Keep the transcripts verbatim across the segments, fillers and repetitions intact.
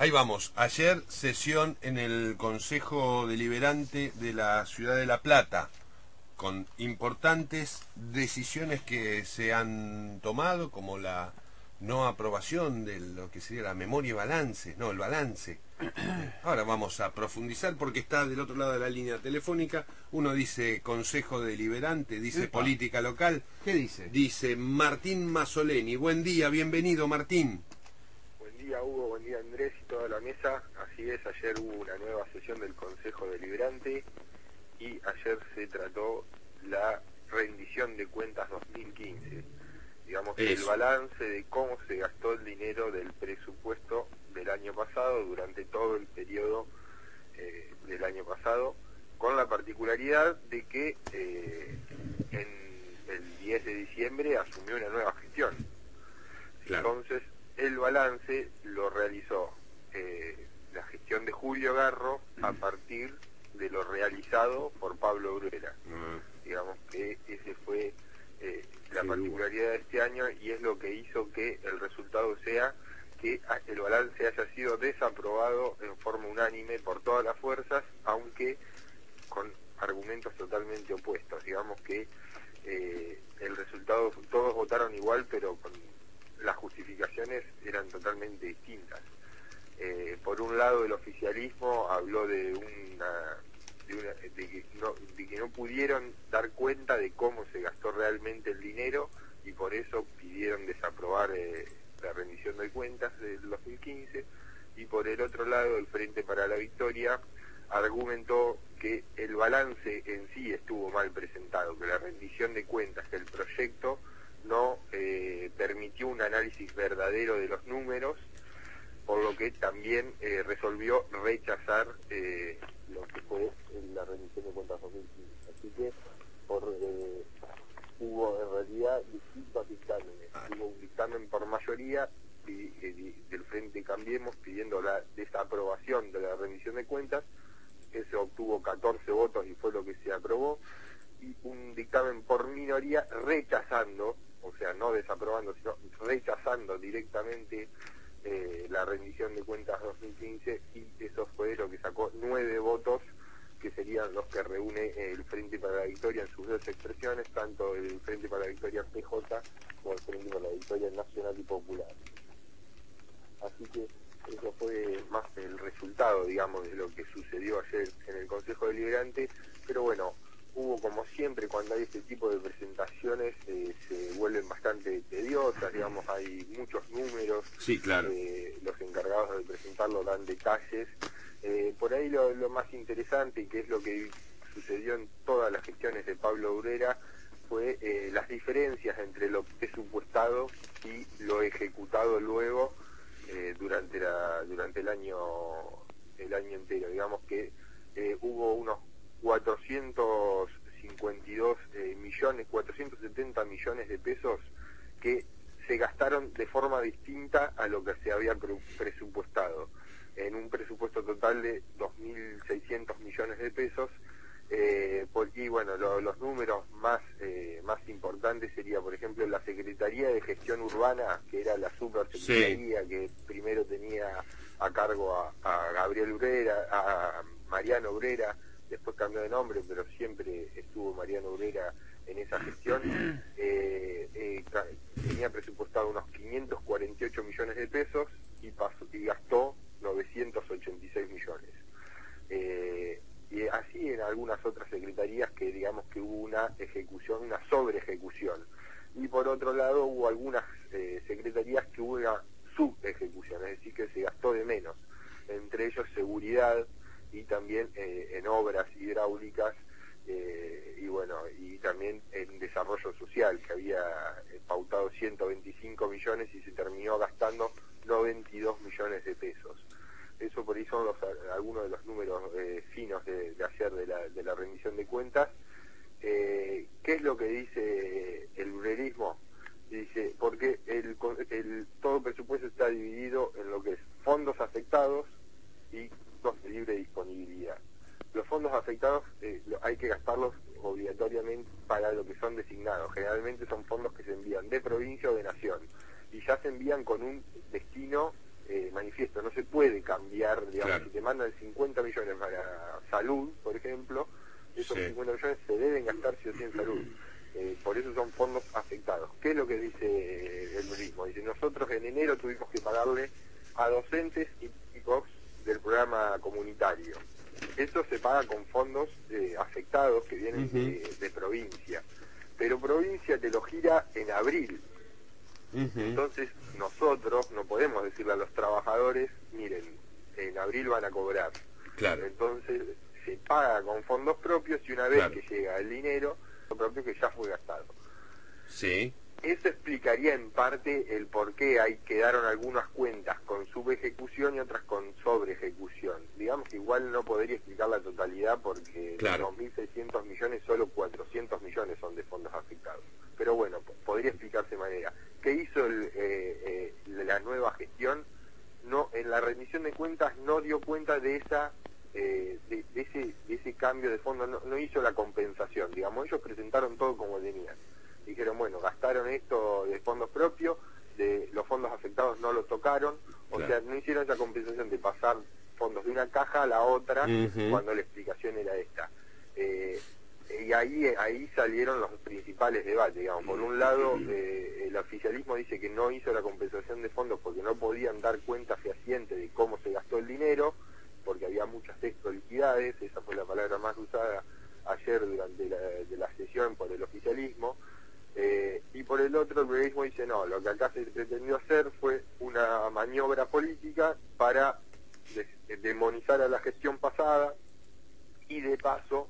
Ahí vamos. Ayer sesión en el Consejo Deliberante de la Ciudad de La Plata, con importantes decisiones que se han tomado, como la no aprobación de lo que sería la memoria y balance, no, el balance. Ahora vamos a profundizar porque está del otro lado de la línea telefónica. Uno dice Consejo Deliberante, dice Epa. Política Local. ¿Qué dice? Dice Martín Mazzoleni. Buen día, bienvenido Martín. Buen día Hugo, buen día Andrés y toda la mesa. Así es, ayer hubo una nueva sesión del Consejo Deliberante y ayer se trató la rendición de cuentas dos mil quince. Digamos que el balance de cómo se gastó el dinero del presupuesto del año pasado durante todo el periodo eh, del año pasado, con la particularidad de que eh, en el diez de diciembre asumió una nueva gestión. Claro. Entonces, el balance lo realizó eh, la gestión de Julio Garro a partir de lo realizado por Pablo Bruera. Uh-huh. Digamos que ese fue eh, la sí, particularidad de este año y es lo que hizo que el resultado sea que el balance haya sido desaprobado en forma unánime por todas las fuerzas, aunque con argumentos totalmente opuestos. Digamos que eh, el resultado, todos votaron igual, pero con las justificaciones eran totalmente distintas. Eh, por un lado, el oficialismo habló de una, de, una de, que no, de que no pudieron dar cuenta de cómo se gastó realmente el dinero y por eso pidieron desaprobar eh, la rendición de cuentas del dos mil quince, y por el otro lado, el Frente para la Victoria argumentó que el balance en sí estuvo mal presentado, que la rendición de cuentas, que el proyecto no eh, permitió un análisis verdadero de los números, por lo que también eh, resolvió rechazar eh, lo que fue la rendición de cuentas dos mil quince. Así que por, eh, hubo en realidad distintos dictámenes. Hubo un dictamen por mayoría y, eh, del Frente Cambiemos pidiendo la desaprobación de la rendición de cuentas. Ese obtuvo catorce votos y fue lo que se aprobó. Y un dictamen por minoría rechazando, o sea, no desaprobando, sino rechazando directamente eh, la rendición de cuentas dos mil quince, y eso fue lo que sacó nueve votos, que serían los que reúne el Frente para la Victoria en sus dos expresiones, tanto el Frente para la Victoria P J como el Frente para la Victoria Nacional y Popular. Así que eso fue más el resultado, digamos, de lo que sucedió ayer en el Consejo Deliberante, pero bueno, hubo, como siempre, cuando hay este tipo de presentaciones, eh, se vuelven bastante tediosas, digamos, hay muchos números. Sí, claro. Eh, los encargados de presentarlo dan detalles. Eh, por ahí lo, lo más interesante, y que es lo que sucedió en todas las gestiones de Pablo Bruera, fue eh, las diferencias entre lo presupuestado y lo ejecutado luego eh, durante la durante el año el año entero. Digamos que eh, hubo unos cuatrocientos cincuenta y dos eh, millones, cuatrocientos setenta millones de pesos que se gastaron de forma distinta a lo que se había pre presupuestado, en un presupuesto total de dos mil seiscientos millones de pesos. Eh, por, y bueno, lo, los números más eh, más importantes sería, por ejemplo, la Secretaría de Gestión Urbana, que era la supersecretaría sí. que primero tenía a cargo a, a Gabriel Bruera, a Mariano Bruera, después cambió de nombre, pero siempre estuvo Mariano Bruera en esa gestión. eh, eh, tenía presupuestado unos quinientos cuarenta y ocho millones de pesos y, pasó, y gastó novecientos ochenta y seis millones. Eh, y así en algunas otras secretarías que digamos que hubo una ejecución, una sobre ejecución. Y por otro lado hubo algunas eh, secretarías que hubo una subejecución, es decir, que se gastó de menos. Entre ellos seguridad y también eh, en obras hidráulicas eh, y bueno, y también en desarrollo social, que había eh, pautado ciento veinticinco millones y se terminó gastando noventa y dos millones de pesos. Eso por ahí son los, algunos de los números eh, finos de, de ayer de la, de la rendición de cuentas. Eh, ¿Qué es lo que dice el bruerismo? Dice, porque el, el, todo el presupuesto está dividido en lo que es fondos afectados y fondos de libre disponibilidad. Los fondos afectados eh, hay que gastarlos obligatoriamente para lo que son designados. Generalmente son fondos que se envían de provincia o de nación y ya se envían con un destino eh, manifiesto. No se puede cambiar mandan cincuenta millones para salud, por ejemplo, esos Sí. cincuenta millones se deben gastar sí o sí en salud. Eh, por eso son fondos afectados. ¿Qué es lo que dice eh, el mismo? Dice, nosotros en enero tuvimos que pagarle a docentes y chicos del programa comunitario. Eso se paga con fondos eh, afectados que vienen Uh-huh. de, de provincia. Pero provincia te lo gira en abril. Uh-huh. Entonces nosotros no podemos decirle a los trabajadores, miren, en abril van a cobrar. Claro. Entonces se paga con fondos propios y una vez Claro. que llega el dinero, lo propio que ya fue gastado. Sí. Eso explicaría en parte el por qué ahí quedaron algunas cuentas con subejecución y otras con sobreejecución. Digamos que igual no podría explicar la totalidad porque Claro. de dos mil seiscientos millones, solo cuatrocientos millones son de fondos afectados. Pero bueno, podría explicarse de manera. ¿Qué hizo el, eh, eh, la nueva gestión? No, en la rendición de cuentas no dio cuenta de esa eh, de, de ese de ese cambio de fondo, no, no hizo la compensación. Digamos, ellos presentaron todo como tenían. Dijeron, bueno, gastaron esto de fondos propios, de los fondos afectados no lo tocaron, o Claro. sea, no hicieron esa compensación de pasar fondos de una caja a la otra, Uh-huh. cuando la explicación era esta. Eh, y ahí ahí salieron los principales debates, digamos. Por un lado, eh, el oficialismo dice que no hizo la compensación de fondos porque no podían dar cuenta fehaciente de cómo se gastó el dinero, porque había muchas extraliquidades, esa fue la palabra más usada ayer durante la, de la sesión por el oficialismo. Eh, y por el otro, el periodismo dice, no, lo que acá se pretendió hacer fue una maniobra política para de, demonizar a la gestión pasada y de paso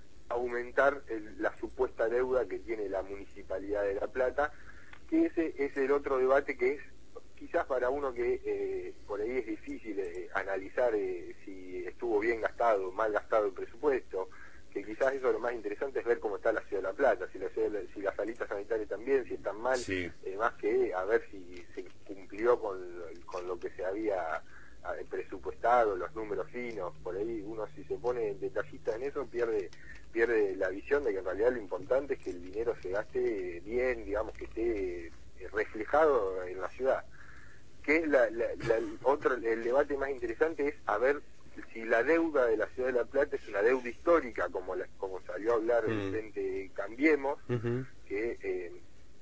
aumentar el, la supuesta deuda que tiene la Municipalidad de La Plata, que ese es el otro debate que es quizás para uno que eh, por ahí es difícil eh, analizar eh, si estuvo bien gastado o mal gastado el presupuesto, que quizás eso lo más interesante es ver cómo está la ciudad de La Plata, si la, ciudad, si las salitas sanitarias también, si están mal, Sí. eh, más que a ver si se cumplió con, con lo que se había eh, presupuestado, los números finos. Por ahí uno, si se pone detallista en eso, pierde pierde la visión de que en realidad lo importante es que el dinero se gaste bien, digamos, que esté eh, reflejado en la ciudad. Que es la, la, la, otro, el debate más interesante es a ver si la deuda de la ciudad de La Plata es una deuda histórica, como la, como salió a hablar el Mm. Frente Cambiemos, Uh-huh. que eh,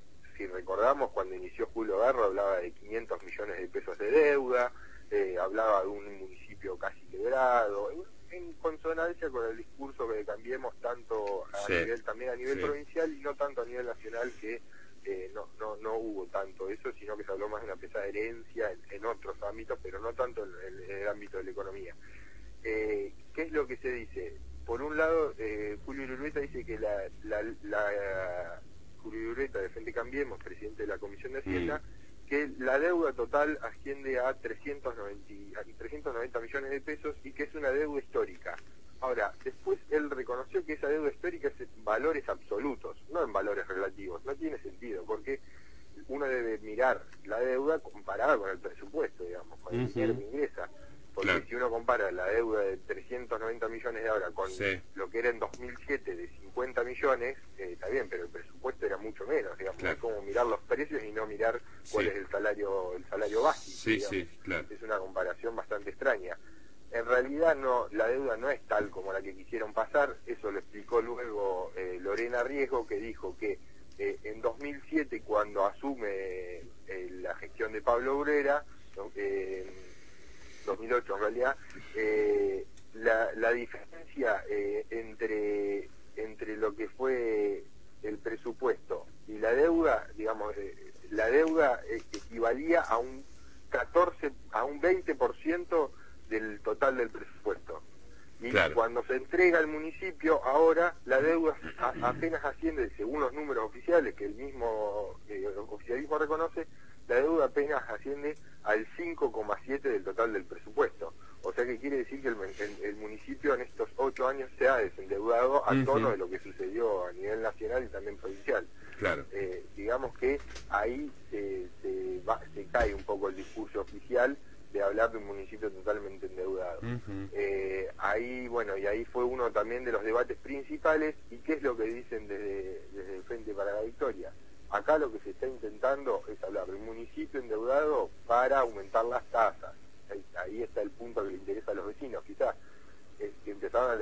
si recordamos cuando inició Julio Garro hablaba de quinientos millones de pesos de deuda, eh, hablaba de un municipio casi quebrado, en, en consonancia con el discurso que Cambiemos tanto a Sí. nivel también a nivel Sí. provincial y no tanto a nivel nacional, que eh, no, no, no hubo tanto eso, sino que se habló más de una pesada herencia en, en otros ámbitos, pero no tanto en, en, en el ámbito de la economía. Eh, ¿Qué es lo que se dice? Por un lado, eh, Julio Ureta dice que la, la, la Julio Ureta de Frente Cambiemos, presidente de la Comisión de Hacienda, mm. que la deuda total asciende a trescientos noventa, a trescientos noventa millones de pesos y que es una deuda histórica. Ahora, después él reconoció que esa deuda histórica es en valores absolutos, no en valores relativos. No tiene sentido, porque uno debe mirar la deuda comparada con el presupuesto, digamos, con el uh-huh. dinero que ingresa. Porque claro. si uno compara la deuda de trescientos noventa millones de ahora con sí. lo que era en dos mil siete de cincuenta millones, eh, está bien, pero el presupuesto era mucho menos, digamos. Claro. Es como mirar los precios y no mirar cuál sí. es el salario el salario básico. Sí, sí, claro. Es una comparación bastante extraña. En realidad no, la deuda no es tal como la que quisieron pasar. Eso lo explicó luego eh, Lorena Riesgo, que dijo que eh, en dos mil siete, cuando asume eh, la gestión de Pablo Obrera, eh, dos mil ocho en realidad, eh, la, la diferencia eh, entre entre lo que fue el presupuesto y la deuda, digamos, eh, la deuda eh, equivalía a un catorce, a un veinte por ciento del total del presupuesto. Y claro. cuando se entrega al municipio, ahora la deuda a, apenas asciende, según los números oficiales que el mismo eh, oficialismo reconoce, la deuda apenas asciende al cinco coma siete del total del presupuesto. O sea que quiere decir que el, el, el municipio en estos ocho años se ha desendeudado a uh-huh. tono de lo que sucedió a nivel nacional y también provincial. Claro. Eh, digamos que ahí se, se, va, se cae un poco el discurso oficial de hablar de un municipio totalmente endeudado. Uh-huh. Eh, ahí, bueno, y ahí fue uno también de los debates principales. ¿Y qué es lo que dicen desde, desde el Frente para la Victoria? Acá lo que se está intentando es hablar de un municipio endeudado para aumentar las tasas. Ahí, ahí está el punto que le interesa a los vecinos, que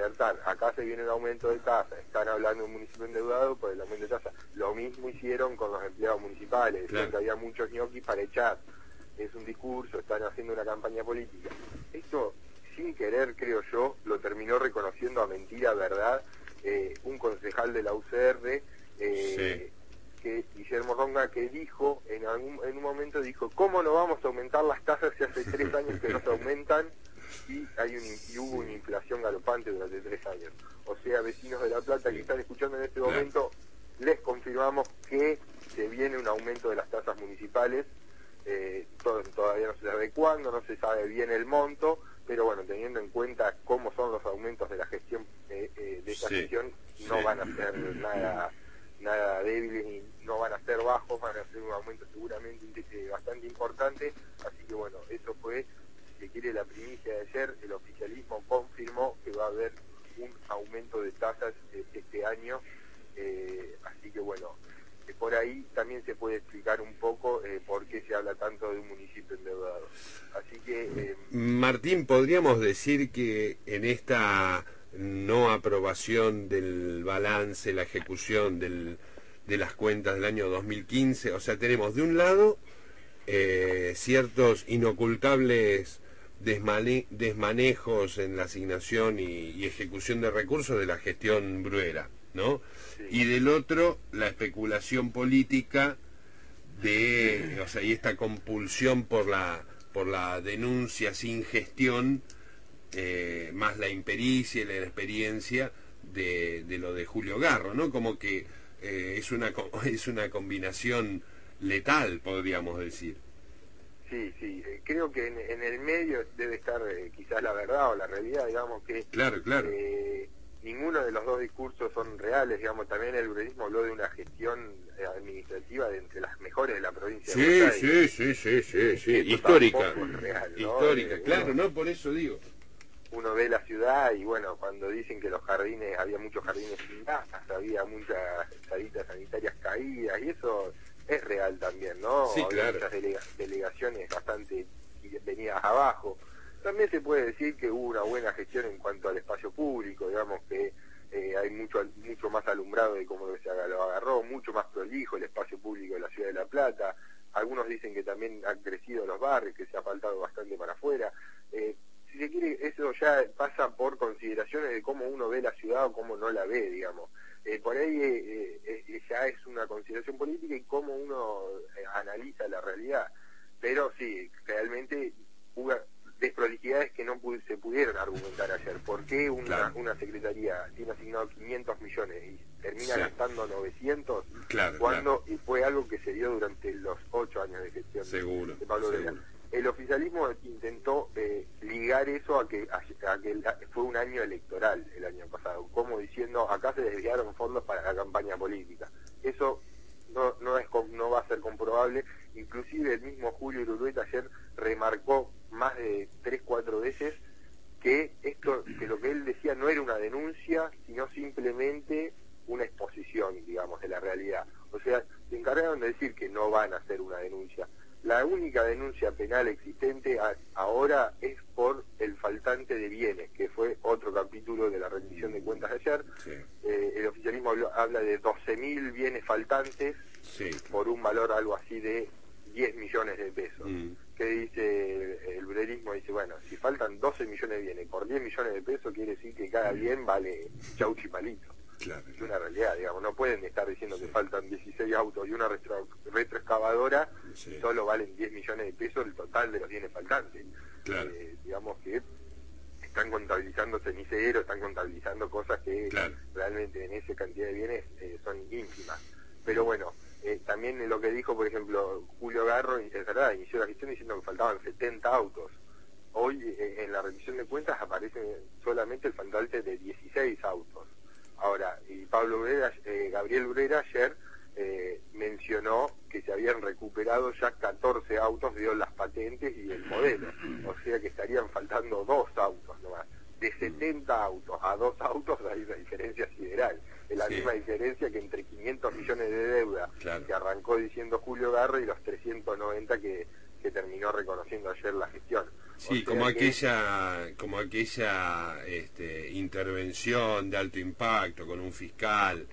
alertar, acá se viene un aumento de tasa, están hablando de un municipio endeudado por el aumento de tasa. Lo mismo hicieron con los empleados municipales, decían claro. que había muchos ñoquis para echar. Es un discurso, están haciendo una campaña política. Esto, sin querer, creo yo, lo terminó reconociendo a mentira, verdad, eh, un concejal de la U C R, eh, sí. que Guillermo Ronga, que dijo, en, algún, en un momento dijo, ¿cómo no vamos a aumentar las tasas si hace tres años que no se aumentan? Y, hay un, y hubo una inflación galopante durante tres años. O sea, vecinos de La Plata sí. que están escuchando en este claro. momento, les confirmamos que se viene un aumento de las tasas municipales. Eh, todo, todavía no se sabe cuándo, no se sabe bien el monto, pero bueno, teniendo en cuenta cómo son los aumentos de la gestión eh, eh, de esta sí, gestión, no sí. van a ser nada nada débiles y no van a ser bajos, van a ser un aumento seguramente eh, bastante importante, así que bueno, eso fue, si quiere, la primicia de ayer. El oficialismo confirmó que va a haber un aumento de tasas eh, este año, eh, así que bueno, por ahí también se puede explicar un poco eh, por qué se habla tanto de un municipio endeudado. Así que... Eh, Martín, ¿podríamos decir que en esta no aprobación del balance, la ejecución del, de las cuentas del año dos mil quince, o sea, tenemos de un lado eh, ciertos inocultables desmane desmanejos en la asignación y, y ejecución de recursos de la gestión Bruera, ¿no? Sí. Y del otro, la especulación política de, o sea, y esta compulsión por la por la denuncia sin gestión, eh, más la impericia y la experiencia de, de lo de Julio Garro, ¿no? Como que eh, es una es una combinación letal, podríamos decir. Sí, sí, eh, creo que en, en el medio debe estar eh, quizás la verdad o la realidad, digamos que... Claro, claro. Eh, ninguno de los dos discursos son reales, digamos. También el bruerismo habló de una gestión eh, administrativa de entre las mejores de la provincia sí, de Buenos Aires. Sí, sí, sí, sí, sí, histórica, es real, ¿no? histórica, eh, claro, uno, no, por eso digo. Uno ve la ciudad y bueno, cuando dicen que los jardines, había muchos jardines sin gas, había muchas salitas sanitarias caídas, y eso es real también, ¿no? Sí, había claro. muchas delega delegaciones bastante venidas abajo. También se puede decir que hubo una buena gestión en cuanto al espacio público, digamos que eh, hay mucho mucho más alumbrado de cómo se lo agarró, mucho más prolijo el espacio público de la ciudad de La Plata. Algunos dicen que también han crecido los barrios, que se ha faltado bastante para afuera. Eh, si se quiere, eso ya pasa por consideraciones de cómo uno ve la ciudad o cómo no la ve, digamos. Eh, por ahí eh, eh, ya es una consideración política y cómo uno eh, analiza la realidad. Pero sí, realmente hubo desprolijidades que no pu se pudieron argumentar ayer. ¿Por qué una, claro. una secretaría tiene asignado quinientos millones y termina sí. gastando novecientos? Claro, cuando claro. Y fue algo que se dio durante los ocho años de gestión seguro, de Pablo Bruera. El oficialismo intentó eh, ligar eso a que, a, a que fue un año electoral el año pasado, como diciendo, acá se desviaron fondos para la campaña política. Eso no, no, es, no va a ser comprobable. Inclusive el mismo Julio Urueta ayer remarcó más de tres, cuatro veces que esto, que lo que él decía no era una denuncia, sino simplemente una exposición, digamos, de la realidad. O sea, se encargaron de decir que no van a hacer una denuncia. La única denuncia penal existente a, ahora es por el faltante de bienes, que fue otro capítulo de la rendición de cuentas de ayer. Sí. Eh, el oficialismo hablo, habla de doce mil bienes faltantes, sí, por un valor algo así de diez millones de pesos. Mm. Que dice el bruerismo, dice, bueno, si faltan doce millones de bienes por diez millones de pesos, quiere decir que cada bien vale chauchi palito. Claro, claro. Es una realidad, digamos, no pueden estar diciendo sí. que faltan dieciséis autos y una retro, retroexcavadora, sí. solo valen diez millones de pesos el total de los bienes faltantes. Claro. Eh, digamos que están contabilizando ceniceros, están contabilizando cosas que claro. realmente en esa cantidad de bienes eh, son ínfimas. Pero bueno, eh, también lo que dijo, por ejemplo, Julio Garro, es verdad, inició la gestión diciendo que faltaban setenta autos. Hoy eh, en la revisión de cuentas aparece solamente el faltante de dieciséis autos. Ahora, y Pablo Bruera, eh, Gabriel Bruera ayer eh, mencionó que se habían recuperado ya catorce autos, dio las patentes y el modelo, o sea que estarían faltando dos autos nomás. De setenta autos a dos autos hay una diferencia sideral, es la sí. misma diferencia que entre quinientos millones de deuda claro. que arrancó diciendo Julio Garro y los trescientos noventa que, que terminó reconociendo ayer la gestión. Sí, como aquella, como aquella este, intervención de alto impacto con un fiscal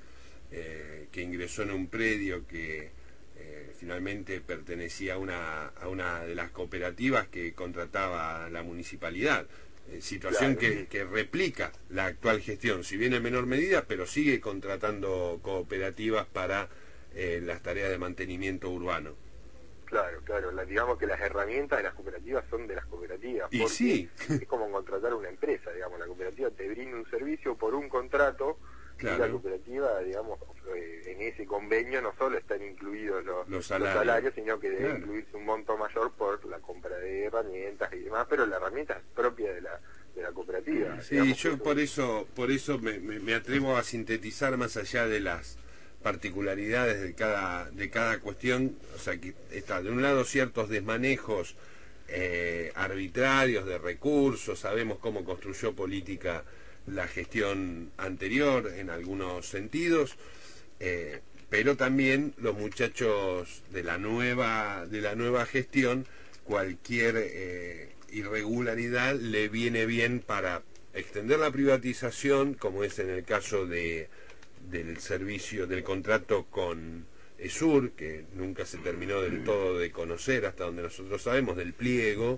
eh, que ingresó en un predio que eh, finalmente pertenecía a una, a una de las cooperativas que contrataba la municipalidad. Eh, situación Claro, que, sí. que replica la actual gestión, si bien en menor medida, pero sigue contratando cooperativas para eh, las tareas de mantenimiento urbano. Claro, claro, la, digamos que las herramientas de las cooperativas son de las cooperativas, Y porque sí. es como contratar una empresa, digamos, la cooperativa te brinda un servicio por un contrato, Claro. y la cooperativa, digamos, eh, en ese convenio no solo están incluidos los, Los salarios. los salarios, sino que debe Claro. incluirse un monto mayor por la compra de herramientas y demás, pero la herramienta es propia de la, de la cooperativa. Sí, digamos, yo eso- por eso, por eso me, me, me atrevo a sintetizar más allá de las particularidades de cada, de cada cuestión, o sea que está de un lado ciertos desmanejos eh, arbitrarios de recursos, sabemos cómo construyó política la gestión anterior en algunos sentidos, eh, pero también los muchachos de la nueva, de la nueva gestión, cualquier eh, irregularidad le viene bien para extender la privatización, como es en el caso de del servicio, del contrato con ESUR, que nunca se terminó del todo de conocer, hasta donde nosotros sabemos, del pliego,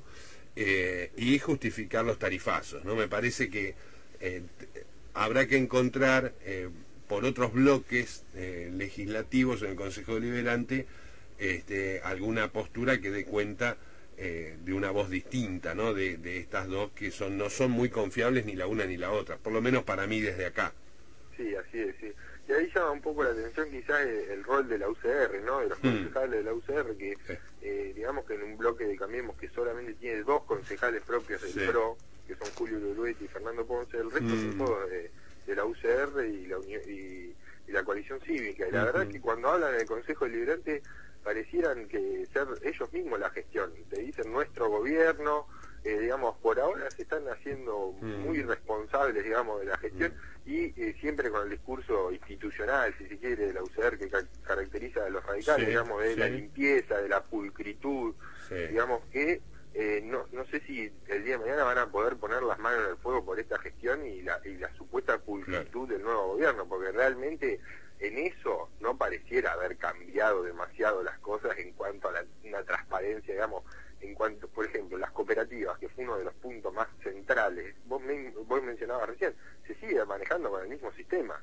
eh, y justificar los tarifazos, ¿no? Me parece que eh, habrá que encontrar eh, por otros bloques eh, legislativos en el Consejo Deliberante este, alguna postura que dé cuenta eh, de una voz distinta, ¿no? De, de estas dos que son no son muy confiables ni la una ni la otra, por lo menos para mí desde acá. Sí, así es, sí. Y ahí llama un poco la atención quizás el, el rol de la U C R, ¿no? De los concejales de la U C R, que Sí. eh, digamos que en un bloque de Cambiemos que solamente tiene dos concejales propios del Sí. P R O, que son Julio Luluetti y Fernando Ponce, el resto Mm. son todos de, de la U C R y la, uni- y, y la coalición cívica. Y la Ujú. verdad que cuando hablan en el Consejo Deliberante parecieran que ser ellos mismos la gestión. Te dicen nuestro gobierno, eh, digamos, por ahora se están haciendo Mm. muy responsables, digamos, de la gestión y eh, siempre con el discurso institucional, si se quiere, de la U C R que ca caracteriza a los radicales, Sí, digamos, de sí. la limpieza, de la pulcritud, Sí. digamos que eh, no, no sé si el día de mañana van a poder poner las manos en el fuego por esta gestión y la, y la supuesta pulcritud del nuevo gobierno, porque realmente en eso no pareciera haber cambiado demasiado las cosas en cuanto a la, una transparencia, digamos, en cuanto, por ejemplo, las cooperativas, que fue uno de los puntos más centrales, vos, me, vos mencionabas recién, se sigue manejando con el mismo sistema,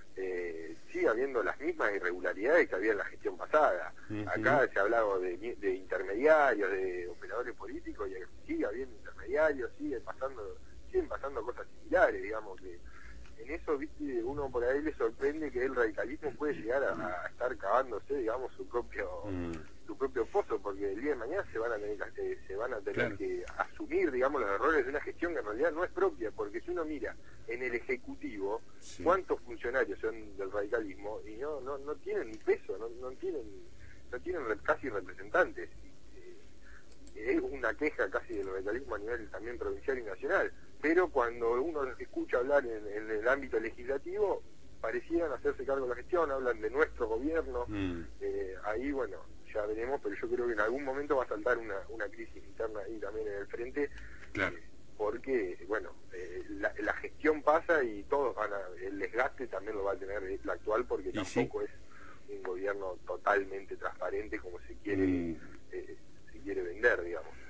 eh, sigue habiendo las mismas irregularidades que había en la gestión pasada. Uh-huh. Acá se ha hablado de, de intermediarios, de operadores políticos, y sigue habiendo intermediarios, sigue pasando, siguen pasando cosas similares, digamos, que en eso, viste, uno por ahí le sorprende que el radicalismo puede llegar a, a estar cavándose, digamos, su propio Mm. su propio pozo, porque el día de mañana se van a tener que, eh, se van a tener Claro. que asumir, digamos, los errores de una gestión que en realidad no es propia, porque si uno mira en el Ejecutivo, Sí. cuántos funcionarios son del radicalismo y no no, no tienen ni peso, no, no tienen no tienen re- casi representantes. Y, eh, es una queja casi del radicalismo a nivel también provincial y nacional, pero cuando uno los escucha hablar en, en el ámbito legislativo, parecieran hacerse cargo de la gestión, hablan de nuestro gobierno, Mm. eh, ahí bueno, ya veremos, pero yo creo que en algún momento va a saltar una, una crisis interna ahí también en el frente, Claro. eh, porque, bueno, eh, la, la gestión pasa y todos van a, el desgaste también lo va a tener la actual, porque Y tampoco es un gobierno totalmente transparente como se quiere, Mm. eh, se quiere vender, digamos.